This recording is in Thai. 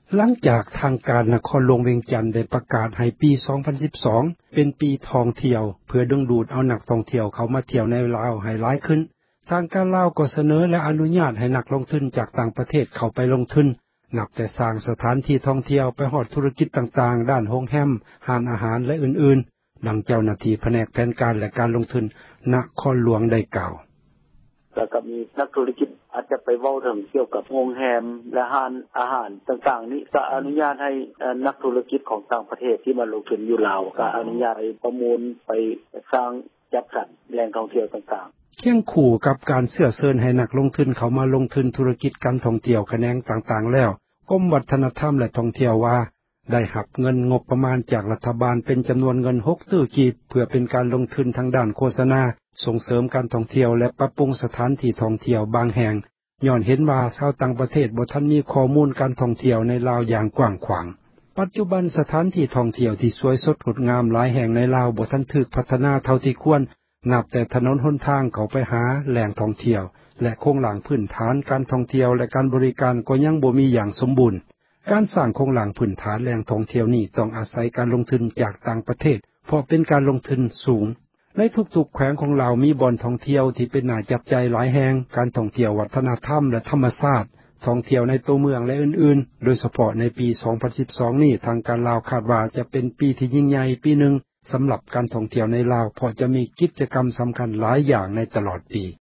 หลังจากทางการนครหลวงเวียงจันทน์ได้ประกาศให้ปี2012เป็นปีท่องเที่ยวเพื่อดึงดูดเอานักท่องเที่ยวเข้ามาเที่ยวในลาวให้หลายขึ้นทางการลาวก็เสนอและอนุญาตให้นักลงทุนจากต่างประเทศเข้าไปลงทุนนับแต่สร้างสถานที่ท่องเที่ยวไปฮอดธุรกิจต่างๆด้านโรงแรมร้านอาหารและอื่นๆดังเจ้าหน้าที่แผนกแผนการและการลงทุนนครหลวงได้กล่าวแล้วก็มีนักธุรกิจอาจจะไปเว้าถึงเกี่ยวกับโรงแรมและร้านอาหารต่างๆนี้ก็อนุญาตให้นักธุรกิจของต่างประเทศที่มาลงทุนอยู่ลาวก็อนุญาตให้ประมูลไปสร้างจัดสรรแหล่งท่องเที่ยวต่างๆเคียงคู่กับการเชิญให้นักลงทุนเข้ามาลงทุนธุรกิจการท่องเที่ยวแขนงต่างๆแล้วกรมวัฒนธรรมและท่องเที่ยวว่าได้รับเงินงบประมาณจากรัฐบาลเป็นจำนวนเงิน6ตื้อกีบเพื่อเป็นการลงทุนทางด้านโฆษณาส่งเสริมการท่องเที่ยวและปรับปรุงสถานที่ท่องเที่ยวบางแห่งย้อนเห็นว่าชาวต่างประเทศบ่ทันมีข้อมูลการท่องเที่ยวในลาวอย่างกว้างขวางปัจจุบันสถานที่ท่องเที่ยวที่สวยสดงดงามหลายแห่งในลาวบ่ทันถูกพัฒนาเท่าที่ควรนับแต่ถนนหนทางเข้าไปหาแหล่งท่องเที่ยวและโครงหลังพื้นฐานการท่องเที่ยวและการบริการก็ยังบ่มีอย่างสมบูรณ์การสร้างโครงหลังพื้นฐานแหล่งท่องเที่ยวนี้ต้องอาศัยการลงทุนจากต่างประเทศเพราะเป็นการลงทุนสูงในทุกๆแขวงของเรามีบ่อนท่องเที่ยวที่เป็นน่าจับใจหลายแห่งการท่องเที่ยววัฒนธรรมและธรรมชาติท่องเที่ยวในตัวเมืองและอื่นๆโดยเฉพาะในปี2012นี้ทางการลาวคาดว่าจะเป็นปีที่ยิ่งใหญ่ปีหนึ่งสำหรับการท่องเที่ยวในลาวเพราะจะมีกิจกรรมสำคัญหลายอย่างในตลอดปี